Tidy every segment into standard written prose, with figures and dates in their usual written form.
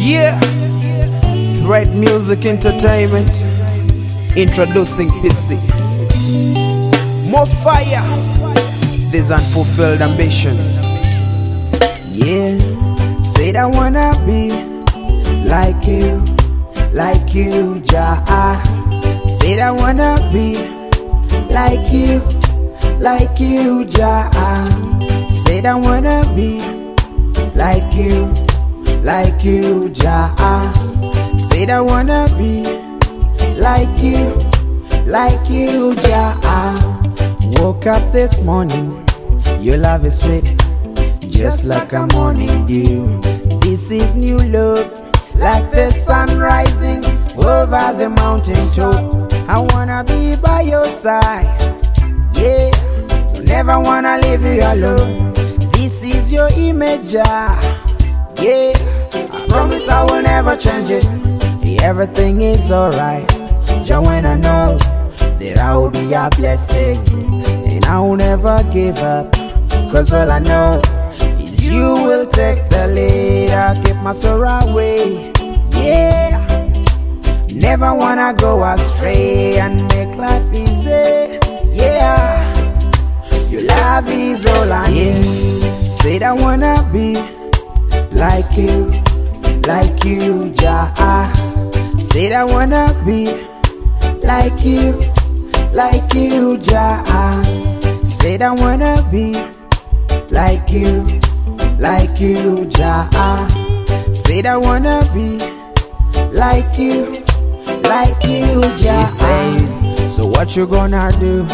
Yeah, Thread Music Entertainment introducing PC. More fire, these unfulfilled ambitions. Yeah, said I wanna be like you, Jah. Said I wanna be like you, Jah. Said I wanna be like you, Jah. Said I wanna be like you, Jah. Woke up this morning, your love is sweet, just like a morning dew. This is new love, like the sun rising over the mountain top. I wanna be by your side, yeah. Never wanna leave you alone. This is your image, Jah. Yeah, I promise I will never change it. Everything is alright, Jah. When I know that I will be a blessing, and I will never give up, cause all I know is you will take the lead. I'll keep my sorrow away, yeah. Never wanna go astray and make life easy, yeah. Your love is all I need. Said I wanna be like you, Jah. Said I wanna be like you, Jah. Said I wanna be like you, Jah. Said I wanna be like you, Jah. He says, so what you gonna do?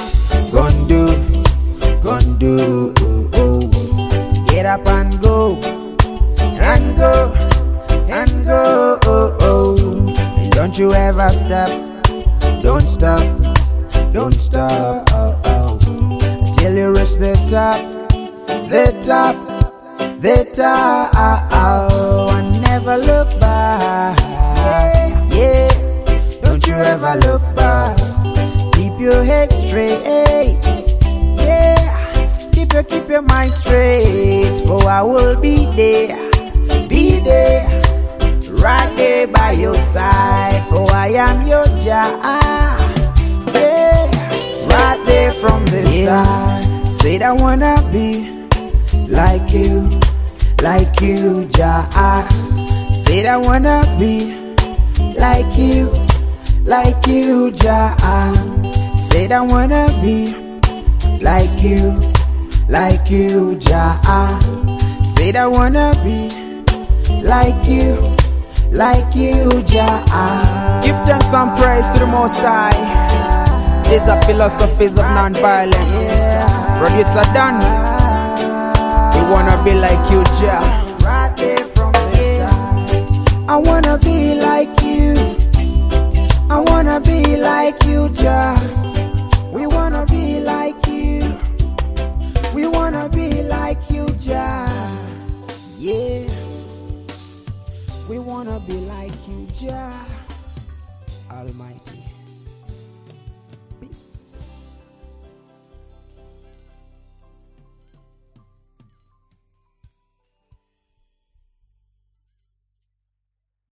Gonna do, get up and go, and and don't you ever stop, don't stop, till you reach the top, and never look back, yeah, don't you ever look back, keep your head straight, keep your mind straight, for I will be there, right there by your side, for I am your Jah, yeah, right there from the start. Said I wanna be like you, Jah. Said I wanna be like you, Jah. Said I wanna be like you, Jah. Said I wanna be like you, Jah. Give thanks and praise to the Most High. These are philosophies of non-violence. Producer Dan, we wanna be like you, Jah. Right there from the start. I wanna be like you. I wanna be like you, Jah. We wanna be like you. We wanna be like you, Jah. Yeah. We wanna be like you, Jah Almighty.